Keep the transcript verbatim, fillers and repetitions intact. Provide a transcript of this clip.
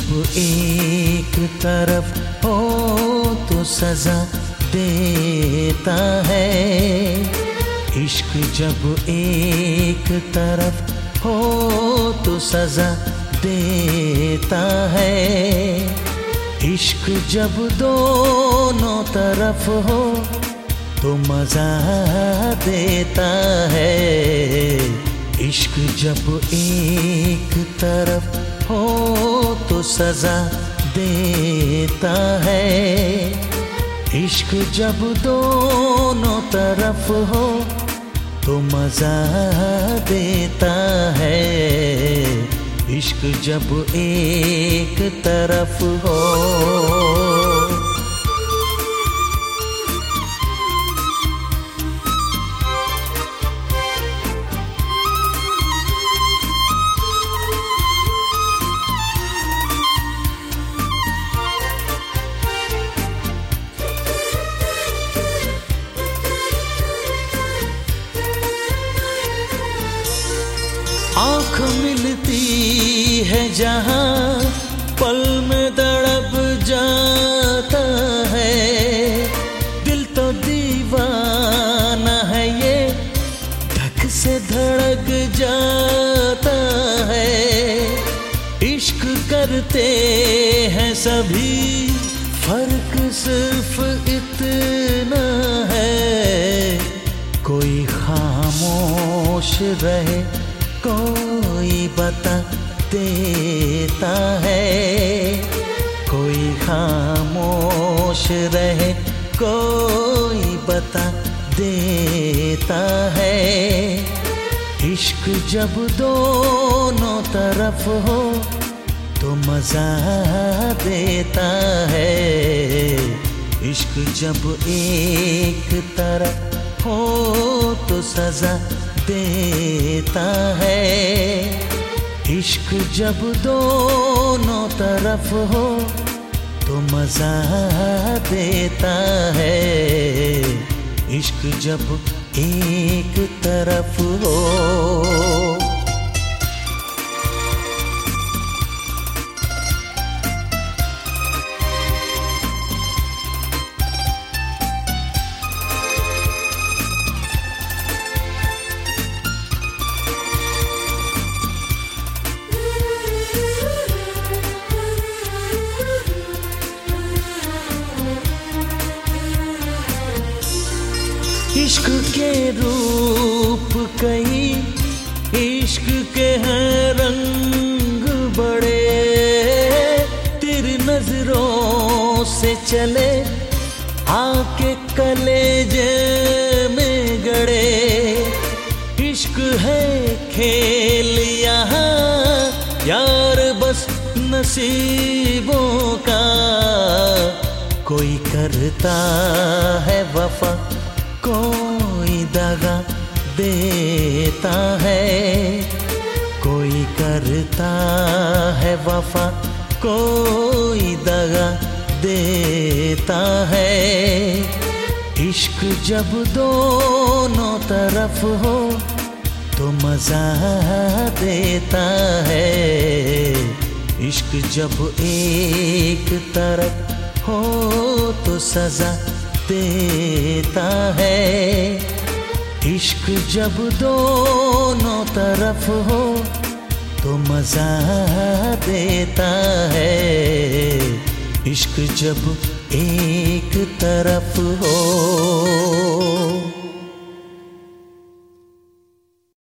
जब एक तरफ हो तो सजा देता है। इश्क जब एक तरफ हो तो सजा देता है। इश्क जब दोनों तरफ हो तो मजा देता है। इश्क जब एक तरफ हो तो सजा देता है। इश्क जब दोनों तरफ हो तो मजा देता है। इश्क जब एक तरफ हो। आँख मिलती है जहाँ पल में तड़प जाता है। दिल तो दीवाना है ये धक से धड़क जाता है। इश्क करते हैं सभी, फर्क सिर्फ इतना है। कोई खामोश रहे, कोई बता देता है। कोई खामोश रहे, कोई बता देता है। इश्क जब दोनों तरफ हो तो मजा देता है। इश्क जब एक तरफ हो तो सजा देता है। इश्क जब दोनों तरफ हो तो मजा देता है। इश्क जब एक तरफ हो। इश्क के रूप कई, इश्क के हैं रंग बड़े। तेरी नजरों से चले आके कलेजे में गड़े। इश्क है खेल यहाँ यार बस नसीबों का। कोई करता है वफा, कोई दगा देता है। कोई करता है वफा, कोई दगा देता है। इश्क जब दोनों तरफ हो तो मजा देता है। इश्क जब एक तरफ हो तो सजा देता है। इश्क जब दोनों तरफ हो तो मजा देता है। इश्क जब एक तरफ हो।